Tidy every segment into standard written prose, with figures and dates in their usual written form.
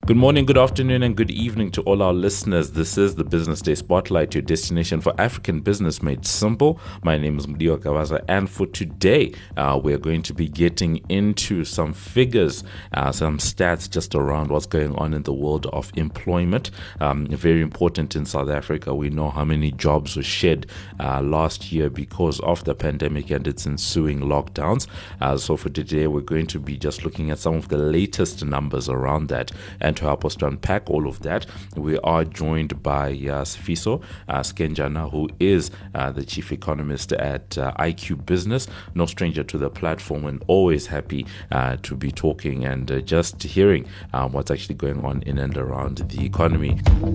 Good morning, good afternoon, and good evening to all our listeners. This is the Business Day Spotlight, your destination for African business made simple. My name is Mudiwa Kawaza, and for today, we're going to be getting into some figures, some stats just around what's going on in the world of employment. Very important in South Africa. We know how many jobs were shed last year because of the pandemic and its ensuing lockdowns. So for today, we're going to be just looking at some of the latest numbers around that. And to help us to unpack all of that, we are joined by Sifiso Skenjana, who is the chief economist at IQ Business. No stranger to the platform, and always happy to be talking and just hearing what's actually going on in and around the economy.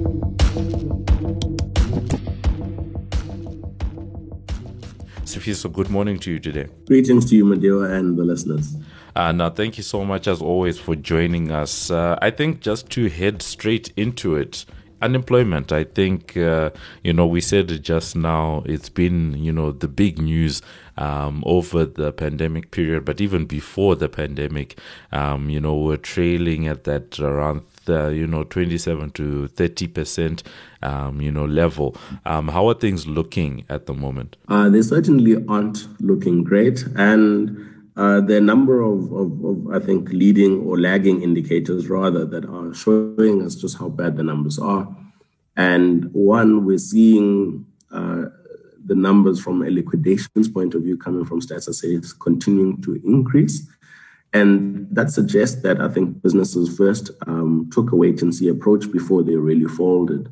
Sifiso, good morning to you today. Greetings to you, Mudiwa, and the listeners. Now, thank you so much, as always, for joining us. I think just to head straight into it, unemployment, I think, we said it just now, it's been, the big news over the pandemic period, but even before the pandemic, we're trailing at that around 27 to 30%, level. How are things looking at the moment? They certainly aren't looking great. And there are a number of, I think, leading or lagging indicators, rather, that are showing us just how bad the numbers are. And one, we're seeing the numbers from a liquidations point of view coming from Stats SA continuing to increase. And that suggests that I think businesses first took a wait-and-see approach before they really folded.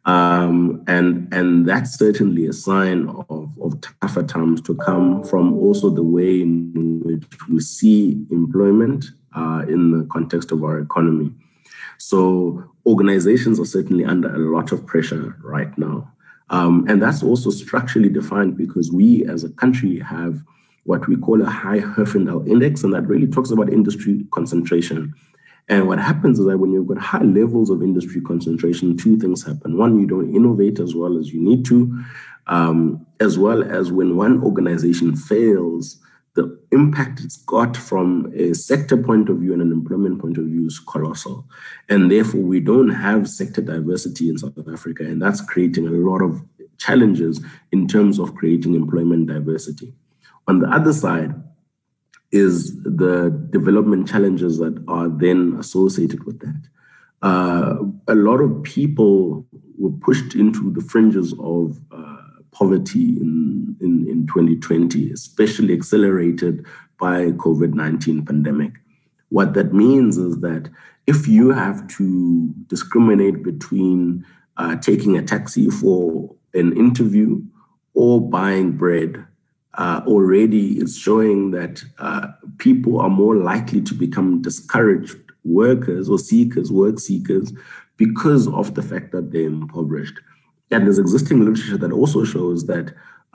And that's certainly a sign of tougher times to come, from also the way in which we see employment in the context of our economy. So organizations are certainly under a lot of pressure right now. And that's also structurally defined because we as a country have what we call a high Herfindahl index, and that really talks about industry concentration. And what happens is that when you've got high levels of industry concentration, two things happen. One, you don't innovate as well as you need to, as well as when one organization fails, the impact it's got from a sector point of view and an employment point of view is colossal. And therefore, we don't have sector diversity in South Africa, and that's creating a lot of challenges in terms of creating employment diversity. On the other side is the development challenges that are then associated with that. A lot of people were pushed into the fringes of poverty in 2020, especially accelerated by COVID-19 pandemic. What that means is that if you have to discriminate between taking a taxi for an interview or buying bread, already it's showing that people are more likely to become discouraged workers or work seekers, because of the fact that they're impoverished. And there's existing literature that also shows that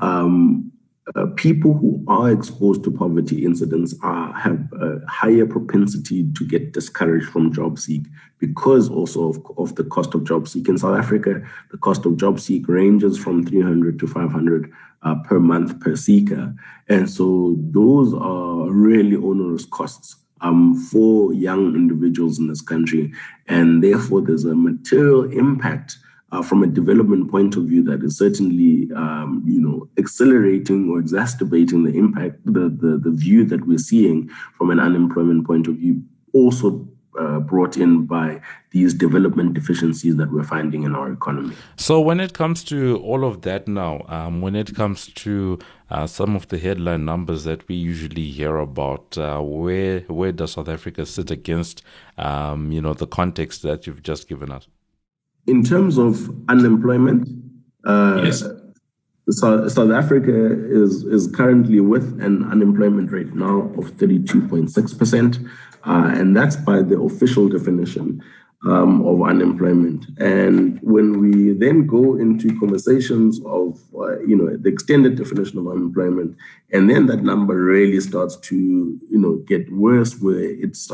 people who are exposed to poverty incidents have a higher propensity to get discouraged from job seek, because also of the cost of job seek. In South Africa, the cost of job seek ranges from 300 to 500 per month per seeker. And so those are really onerous costs for young individuals in this country. And therefore, there's a material impact from a development point of view that is certainly, accelerating or exacerbating the impact, the view that we're seeing from an unemployment point of view, also brought in by these development deficiencies that we're finding in our economy. So when it comes to all of that now, when it comes to some of the headline numbers that we usually hear about, where does South Africa sit against, the context that you've just given us? In terms of unemployment, yes. South Africa is currently with an unemployment rate now of 32.6%, and that's by the official definition of unemployment. And when we then go into conversations of the extended definition of unemployment, and then that number really starts to get worse, where it's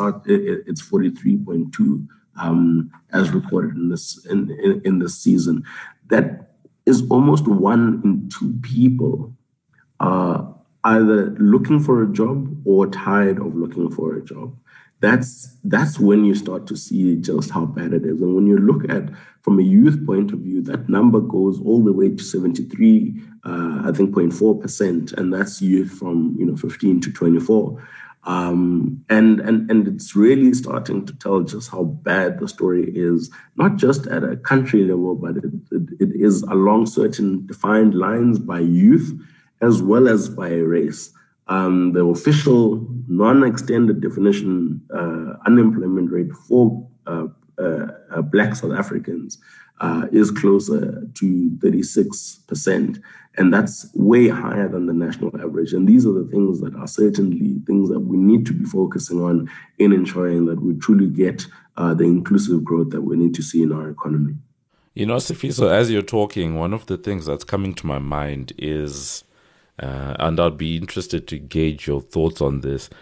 43.2. As recorded in this season, that is almost 1 in 2 people either looking for a job or tired of looking for a job. that's when you start to see just how bad it is. And when you look at from a youth point of view, that number goes all the way to 73, I think 0.4%, and that's youth from 15 to 24. And it's really starting to tell just how bad the story is, not just at a country level, but it is along certain defined lines by youth as well as by race. The official non-extended definition unemployment rate for Black South Africans is closer to 36%. And that's way higher than the national average. And these are the things that are certainly things that we need to be focusing on in ensuring that we truly get the inclusive growth that we need to see in our economy. Sifiso, as you're talking, one of the things that's coming to my mind is, and I'll be interested to gauge your thoughts on this,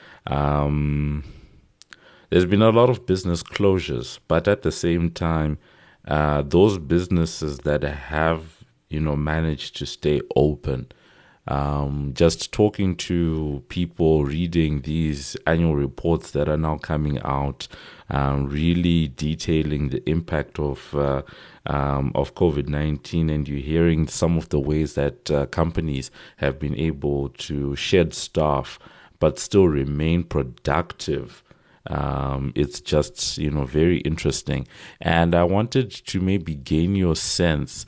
there's been a lot of business closures, but at the same time, those businesses that have managed to stay open. Just talking to people, reading these annual reports that are now coming out, really detailing the impact of COVID-19, and you're hearing some of the ways that companies have been able to shed staff but still remain productive. It's just, very interesting. And I wanted to maybe gain your sense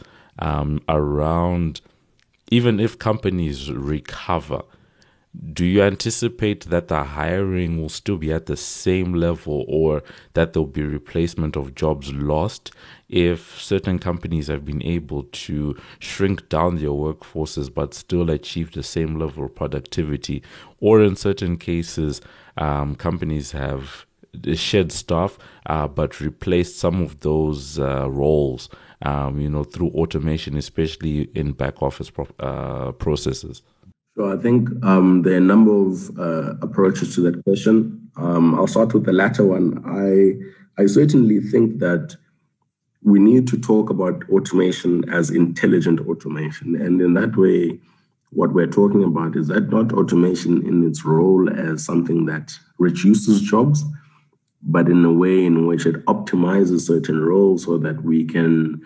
around, even if companies recover, do you anticipate that the hiring will still be at the same level, or that there'll be replacement of jobs lost if certain companies have been able to shrink down their workforces but still achieve the same level of productivity? Or in certain cases, companies have shed staff but replaced some of those roles through automation, especially in back office processes? So I think there are a number of approaches to that question. I'll start with the latter one. I certainly think that we need to talk about automation as intelligent automation. And in that way, what we're talking about is that not automation in its role as something that reduces jobs, but in a way in which it optimizes certain roles so that we can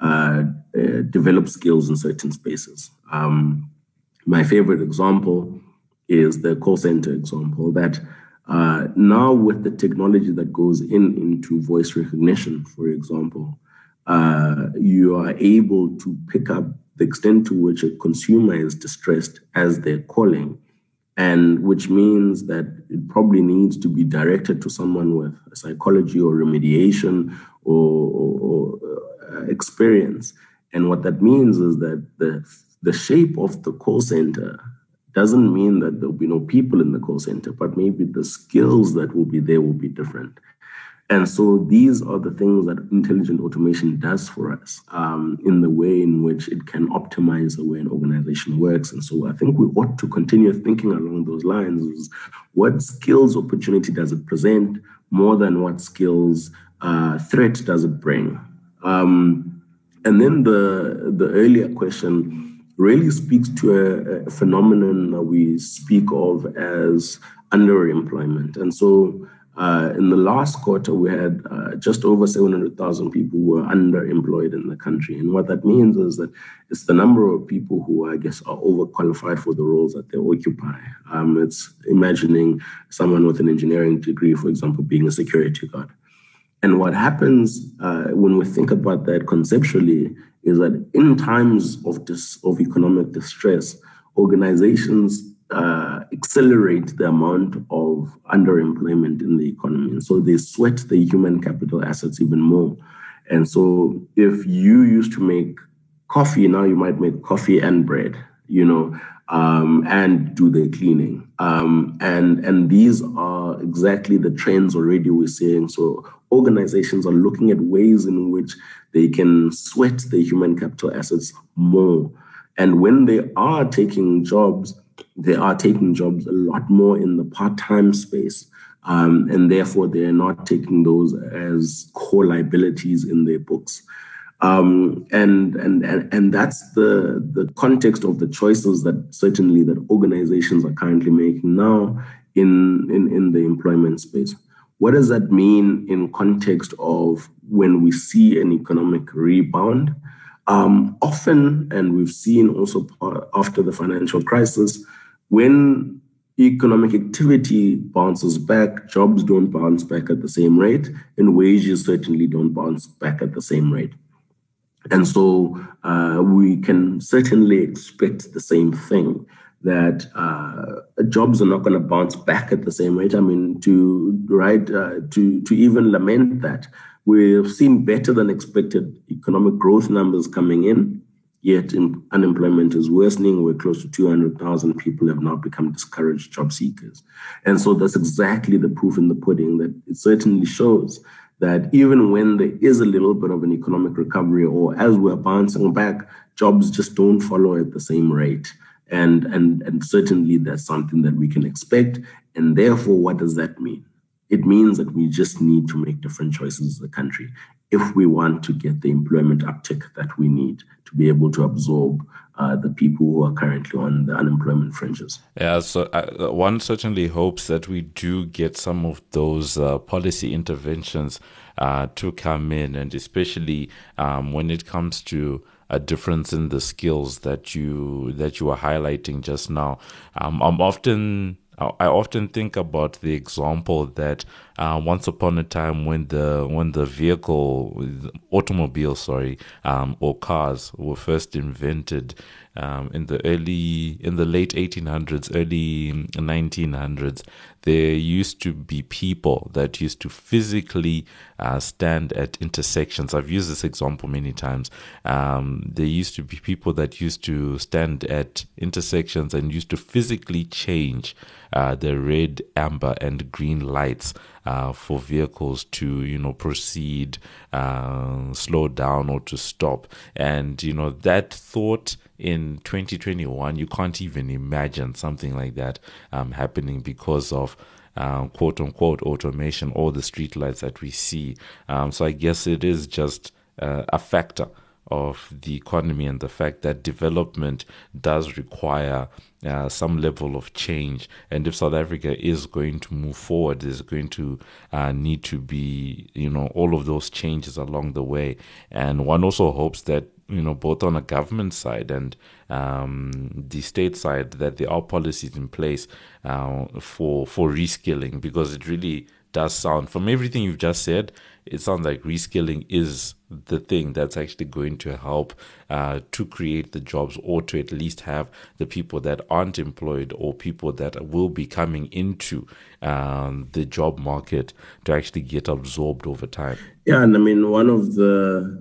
develop skills in certain spaces. My favorite example is the call center example, that now with the technology that goes into voice recognition, for example, you are able to pick up the extent to which a consumer is distressed as they're calling, and which means that it probably needs to be directed to someone with psychology or remediation or experience. And what that means is that the shape of the call center doesn't mean that there'll be no people in the call center, but maybe the skills that will be there will be different. And so these are the things that intelligent automation does for us in the way in which it can optimize the way an organization works. And so I think we ought to continue thinking along those lines. Is what skills opportunity does it present more than what skills threat does it bring? And then the earlier question really speaks to a phenomenon that we speak of as underemployment. And so in the last quarter, we had just over 700,000 people who were underemployed in the country. And what that means is that it's the number of people who, I guess, are overqualified for the roles that they occupy. It's imagining someone with an engineering degree, for example, being a security guard. And what happens when we think about that conceptually is that in times of economic distress, organizations accelerate the amount of underemployment in the economy. And so they sweat the human capital assets even more. And so if you used to make coffee, now you might make coffee and bread, and do the cleaning. And these are exactly the trends already we're seeing. So organizations are looking at ways in which they can sweat the human capital assets more. And when they are taking jobs, they are taking jobs a lot more in the part-time space. And therefore, they are not taking those as core liabilities in their books. And that's the context of the choices that certainly that organizations are currently making now in the employment space. What does that mean in context of when we see an economic rebound? Often, and we've seen also after the financial crisis, when economic activity bounces back, jobs don't bounce back at the same rate, and wages certainly don't bounce back at the same rate. And so we can certainly expect the same thing, that jobs are not going to bounce back at the same rate. I mean, to even lament that, we've seen better than expected economic growth numbers coming in, yet unemployment is worsening. We're close to 200,000 people have now become discouraged job seekers. And so that's exactly the proof in the pudding, that it certainly shows that even when there is a little bit of an economic recovery, or as we're bouncing back, jobs just don't follow at the same rate. And certainly that's something that we can expect. And therefore, what does that mean? It means that we just need to make different choices as a country if we want to get the employment uptick that we need to be able to absorb the people who are currently on the unemployment fringes. Yeah, so one certainly hopes that we do get some of those policy interventions to come in, and especially when it comes to a difference in the skills that you are highlighting just now. I often think about the example that once upon a time when the automobiles, or cars were first invented in the late 1800s, early 1900s, there used to be people that used to physically stand at intersections. I've used this example many times. There used to be people that used to stand at intersections and used to physically change the red, amber, and green lights for vehicles to, proceed, slow down, or to stop. And, that thought in 2021, you can't even imagine something like that happening because of quote unquote automation or the streetlights that we see. So I guess it is just a factor of the economy and the fact that development does require some level of change. And if South Africa is going to move forward, there's going to need to be, all of those changes along the way. And one also hopes that, both on a government side and the state side, that there are policies in place for reskilling, because it really does sound, from everything you've just said, it sounds like reskilling is the thing that's actually going to help to create the jobs, or to at least have the people that aren't employed or people that will be coming into the job market to actually get absorbed over time. Yeah, and I mean, one of the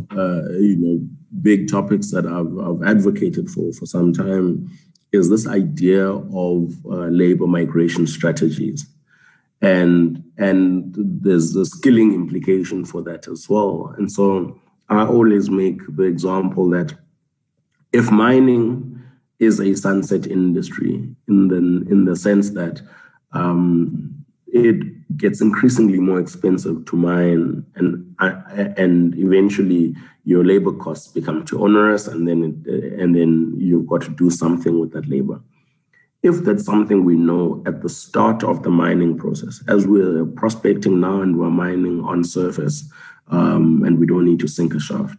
big topics that I've advocated for some time is this idea of labor migration strategies. And there's a skilling implication for that as well. And so I always make the example that if mining is a sunset industry in the sense that it gets increasingly more expensive to mine, and eventually your labor costs become too onerous, and then you've got to do something with that labor. If that's something we know at the start of the mining process, as we're prospecting now and we're mining on surface, and we don't need to sink a shaft,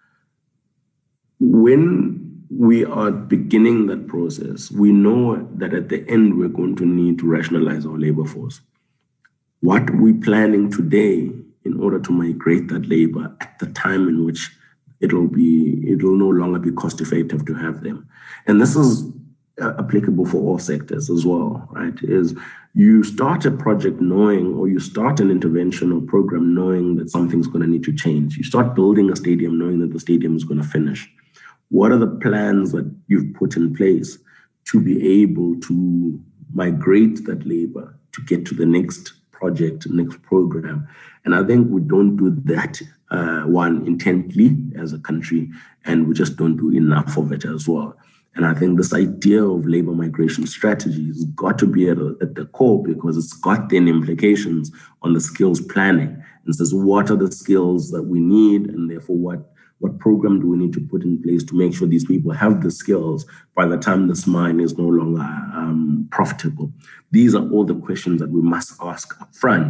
when we are beginning that process, we know that at the end we're going to need to rationalize our labor force. What we're planning today in order to migrate that labor at the time in which it'll no longer be cost effective to have them. And this is applicable for all sectors as well, right? Is you start a project knowing, or you start an intervention or program knowing that something's going to need to change. You start building a stadium knowing that the stadium is going to finish. What are the plans that you've put in place to be able to migrate that labor to get to the next project, next program? And I think we don't do that intently as a country, and we just don't do enough of it as well. And I think this idea of labor migration strategy has got to be at the core, because it's got then implications on the skills planning. And says, what are the skills that we need? And therefore, what program do we need to put in place to make sure these people have the skills by the time this mine is no longer profitable? These are all the questions that we must ask up front.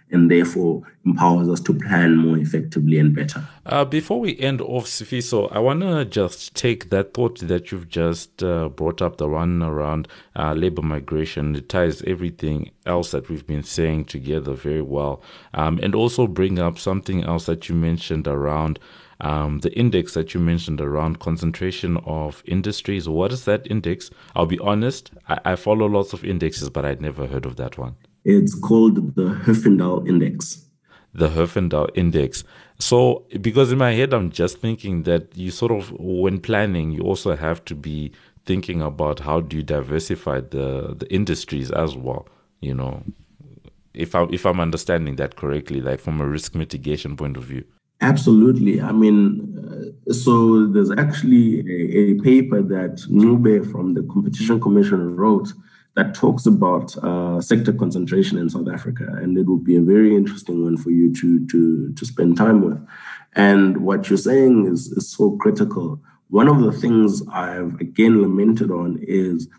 and therefore empowers us to plan more effectively and better. Before we end off, Sifiso, I want to just take that thought that you've just brought up, the one around labor migration. It ties everything else that we've been saying together very well, and also bring up something else that you mentioned around the index that you mentioned around concentration of industries. What is that index? I'll be honest, I follow lots of indexes, but I'd never heard of that one. It's called the Herfindahl Index. The Herfindahl Index. So, because in my head, I'm just thinking that you sort of, when planning, you also have to be thinking about how do you diversify the industries as well, you know, if I'm understanding that correctly, like from a risk mitigation point of view. Absolutely. I mean, so there's actually a paper that Ncube from the Competition Commission wrote that talks about sector concentration in South Africa, and it would be a very interesting one for you to spend time with. And what you're saying is so critical. One of the things I've again lamented on is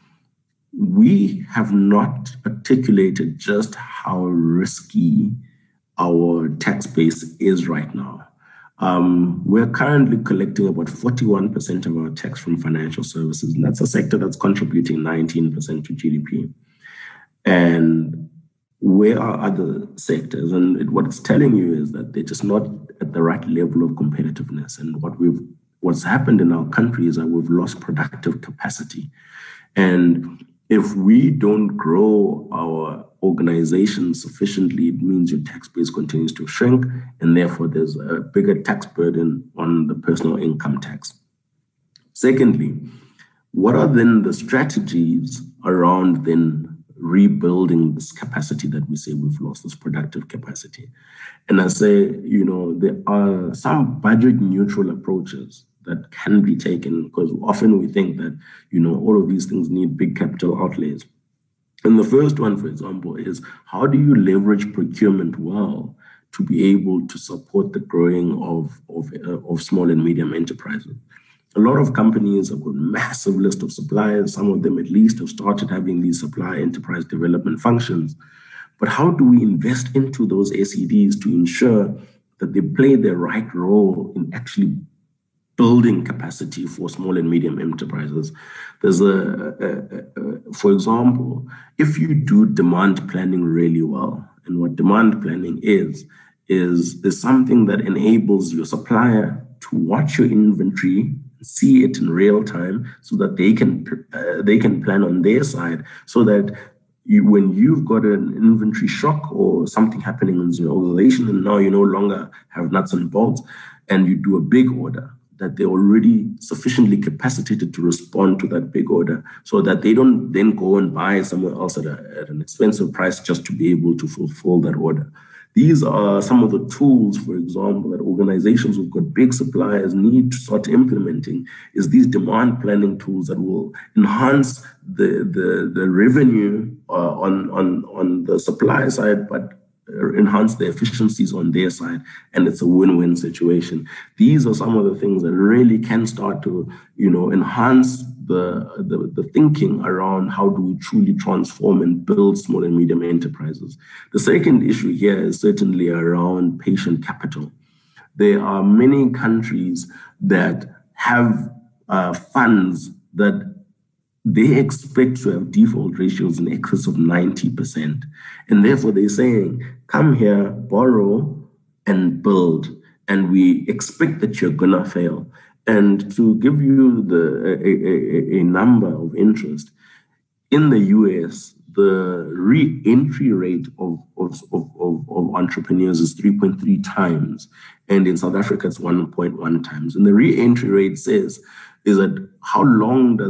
we have not articulated just how risky our tax base is right now. We're currently collecting about 41% of our tax from financial services, and that's a sector that's contributing 19% to GDP. And where are other sectors? And what it's telling you is that they're just not at the right level of competitiveness. And what's happened in our country is that we've lost productive capacity. And if we don't grow our organization sufficiently, it means your tax base continues to shrink, and therefore there's a bigger tax burden on the personal income tax. Secondly, what are then the strategies around then rebuilding this capacity that we say we've lost, this productive capacity? And I say, there are some budget neutral approaches that can be taken, because often we think that, all of these things need big capital outlays. And the first one, for example, is how do you leverage procurement well to be able to support the growing of small and medium enterprises? A lot of companies have got a massive list of suppliers. Some of them at least have started having these supply enterprise development functions. But how do we invest into those SEDs to ensure that they play their right role in actually building capacity for small and medium enterprises? There's for example, if you do demand planning really well, and what demand planning is something that enables your supplier to watch your inventory, see it in real time, so that they can plan on their side, so that when you've got an inventory shock or something happening in your organization, and now you no longer have nuts and bolts, and you do a big order, that they're already sufficiently capacitated to respond to that big order, so that they don't then go and buy somewhere else at an expensive price just to be able to fulfill that order. These are some of the tools, for example, that organizations who've got big suppliers need to start implementing, is these demand planning tools that will enhance the revenue on the supply side, but enhance the efficiencies on their side, and it's a win-win situation. These are some of the things that really can start to, enhance the thinking around how do we truly transform and build small and medium enterprises. The second issue here is certainly around patient capital. There are many countries that have funds that they expect to have default ratios in excess of 90%. And therefore they're saying, come here, borrow and build, and we expect that you're gonna fail. And to give you a number of interest, in the US, the re-entry rate of entrepreneurs is 3.3 times. And in South Africa, it's 1.1 times. And the re-entry rate is that how long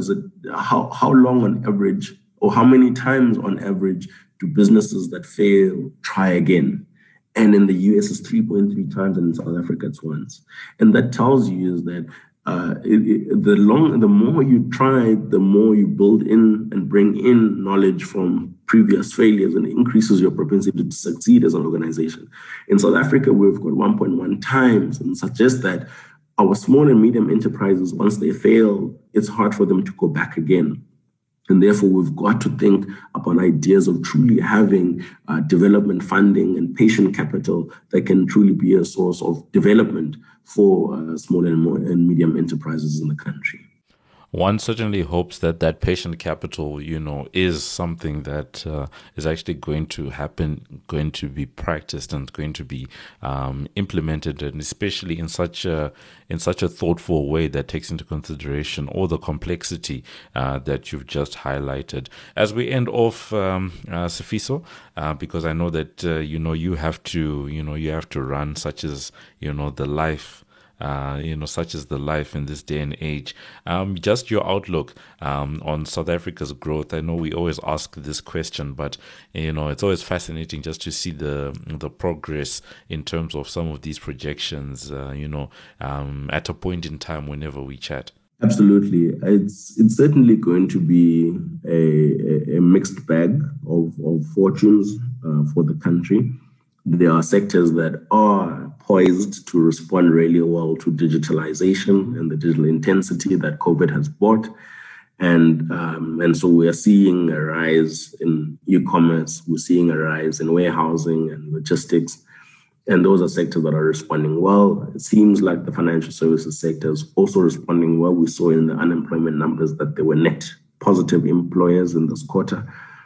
on average, or how many times on average do businesses that fail try again? And in the US, it's 3.3 times, and in South Africa, it's once. And that tells you is that the more you try, the more you build in and bring in knowledge from previous failures, and increases your propensity to succeed as an organization. In South Africa, we've got 1.1 times, and suggests that our small and medium enterprises, once they fail, it's hard for them to go back again. And therefore, we've got to think upon ideas of truly having development funding and patient capital that can truly be a source of development for small and medium enterprises in the country. One certainly hopes that that patient capital, is something that is actually going to happen, going to be practiced, and going to be implemented, and especially in such a thoughtful way that takes into consideration all the complexity that you've just highlighted. As we end off, Sifiso, because I know that you have to run, such as the life. Such as the life in this day and age. Just your outlook on South Africa's growth. I know we always ask this question, but it's always fascinating just to see the progress in terms of some of these projections. At a point in time, whenever we chat. Absolutely, it's certainly going to be a mixed bag of fortunes for the country. There are sectors that are poised to respond really well to digitalization and the digital intensity that COVID has brought. And so we are seeing a rise in e-commerce, we're seeing a rise in warehousing and logistics. And those are sectors that are responding well. It seems like the financial services sector is also responding well. We saw in the unemployment numbers that there were net positive employers in this quarter.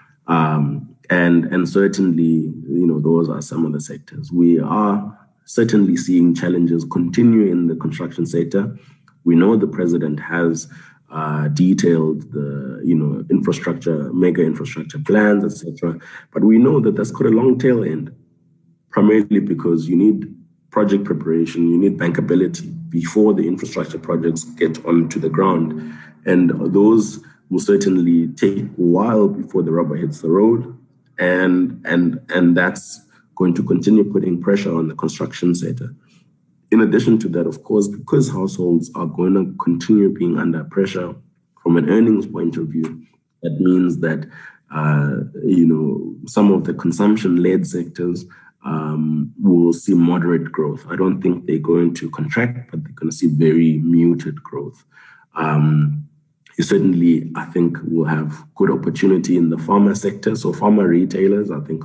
And certainly, those are some of the sectors. We are certainly seeing challenges continue in the construction sector. We know the president has detailed the, mega infrastructure plans, etc. But we know that that's got a long tail end, primarily because you need project preparation, you need bankability before the infrastructure projects get onto the ground. And those will certainly take a while before the rubber hits the road. And that's going to continue putting pressure on the construction sector. In addition to that, of course, because households are going to continue being under pressure from an earnings point of view, that means that, some of the consumption-led sectors will see moderate growth. I don't think they're going to contract, but they're going to see very muted growth. Certainly, I think we'll have good opportunity in the pharma sector. So pharma retailers, I think,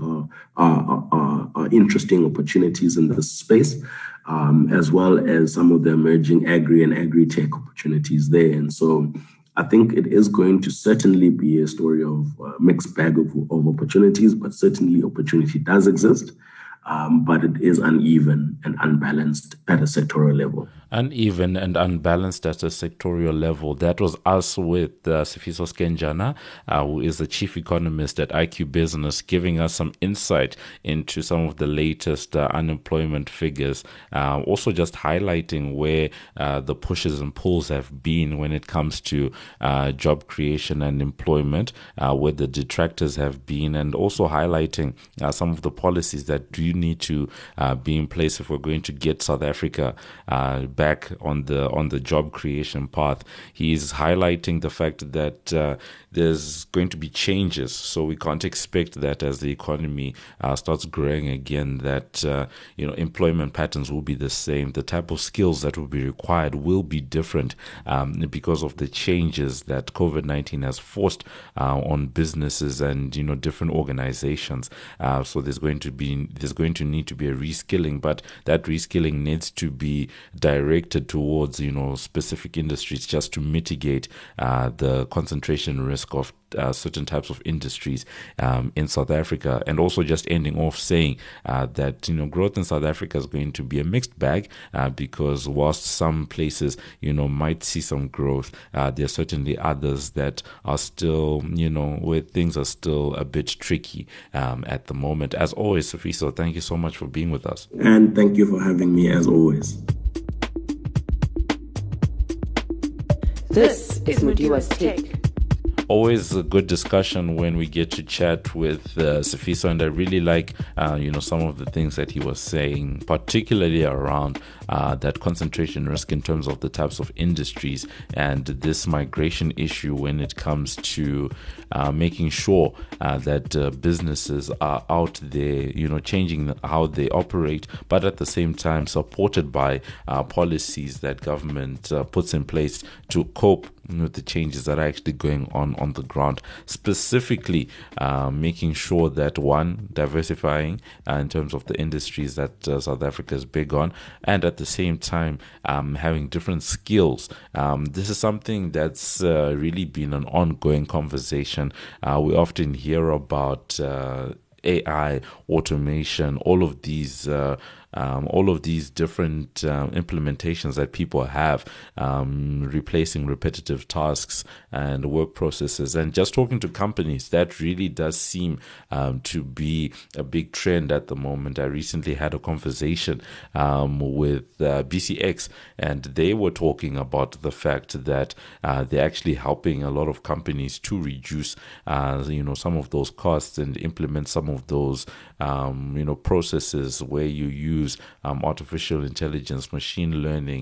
are interesting opportunities in this space, as well as some of the emerging agri and agri-tech opportunities there. And so I think it is going to certainly be a story of a mixed bag of opportunities, but certainly opportunity does exist. But it is uneven and unbalanced at a sectoral level. Uneven and unbalanced at a sectorial level. That was us with Sifiso Skenjana, who is the chief economist at IQ Business, giving us some insight into some of the latest unemployment figures. Also just highlighting where the pushes and pulls have been when it comes to job creation and employment, where the detractors have been, and also highlighting some of the policies that do need to be in place if we're going to get South Africa back on the job creation path. He's highlighting the fact that there's going to be changes, so we can't expect that as the economy starts growing again, that employment patterns will be the same. The type of skills that will be required will be different because of the changes that COVID-19 has forced on businesses and different organizations. So there's going to need to be a reskilling, but that reskilling needs to be directed towards specific industries, just to mitigate the concentration risk of certain types of industries in South Africa. And also just ending off saying that growth in South Africa is going to be a mixed bag, because whilst some places might see some growth, there are certainly others that are still where things are still a bit tricky at the moment. As always, Sifiso, thank you so much for being with us. And thank you for having me, as always. This is Mudiwa's Take. Always a good discussion when we get to chat with Sifiso, and I really like some of the things that he was saying, particularly around that concentration risk in terms of the types of industries and this migration issue when it comes to making sure that businesses are out there, changing how they operate, but at the same time supported by policies that government puts in place to cope with the changes that are actually going on the ground, specifically making sure that, one, diversifying in terms of the industries that South Africa is big on, and at the same time having different skills. This is something that's really been an ongoing conversation. We often hear about AI, automation, all of these different implementations that people have, replacing repetitive tasks and work processes. And just talking to companies, that really does seem to be a big trend at the moment. I recently had a conversation with BCX, and they were talking about the fact that they're actually helping a lot of companies to reduce, some of those costs and implement some of those, processes where you use artificial intelligence, machine learning,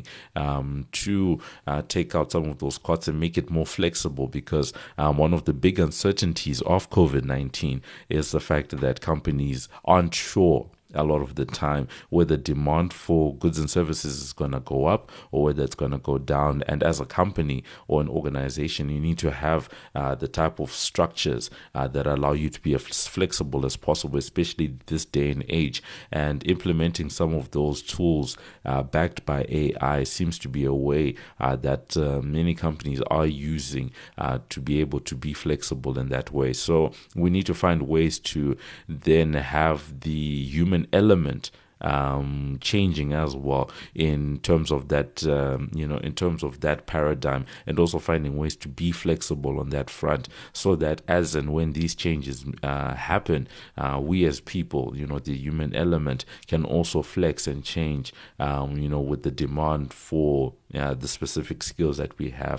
to take out some of those costs and make it more flexible. Because one of the big uncertainties of COVID-19 is the fact that companies aren't sure a lot of the time whether demand for goods and services is going to go up or whether it's going to go down. And as a company or an organization, you need to have the type of structures that allow you to be as flexible as possible, especially this day and age. And implementing some of those tools backed by AI seems to be a way that many companies are using to be able to be flexible in that way. So we need to find ways to then have the human element changing as well in terms of that, in terms of that paradigm, and also finding ways to be flexible on that front, so that as and when these changes happen, we as people, the human element can also flex and change, with the demand for the specific skills that we have.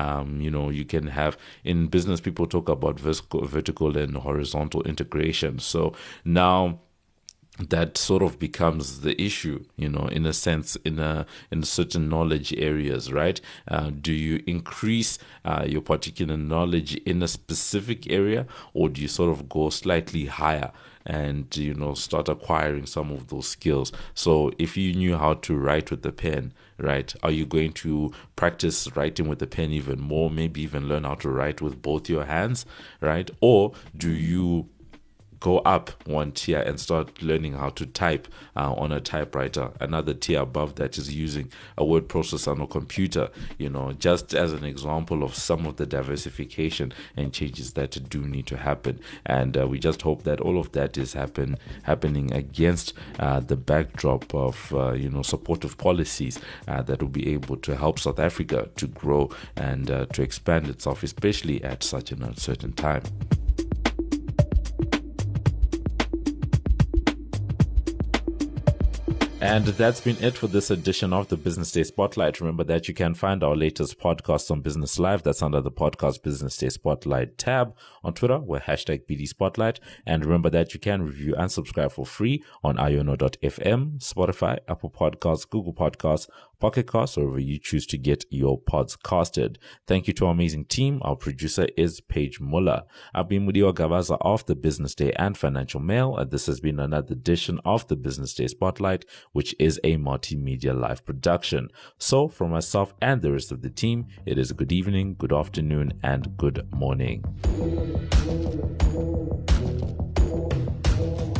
You can have, in business, people talk about vertical and horizontal integration. So now that sort of becomes the issue, in a sense, in certain knowledge areas, right? Do you increase your particular knowledge in a specific area, or do you sort of go slightly higher and start acquiring some of those skills? So if you knew how to write with the pen, right, are you going to practice writing with the pen even more, maybe even learn how to write with both your hands, right? Or do you go up one tier and start learning how to type on a typewriter? Another tier above that is using a word processor on a computer, just as an example of some of the diversification and changes that do need to happen. And we just hope that all of that is happening against the backdrop of, supportive policies that will be able to help South Africa to grow and to expand itself, especially at such an uncertain time. And that's been it for this edition of the Business Day Spotlight. Remember that you can find our latest podcast on Business Live. That's under the podcast Business Day Spotlight tab. On Twitter, we're #BD Spotlight. And remember that you can review and subscribe for free on iono.fm, Spotify, Apple Podcasts, Google Podcasts, Pocket Casts, or wherever you choose to get your pods casted. Thank you to our amazing team. Our producer is Paige Muller. I've been Mudiwa Gavaza of the Business Day and Financial Mail. And this has been another edition of the Business Day Spotlight, which is a multimedia live production. So from myself and the rest of the team, it is a good evening, good afternoon, and good morning.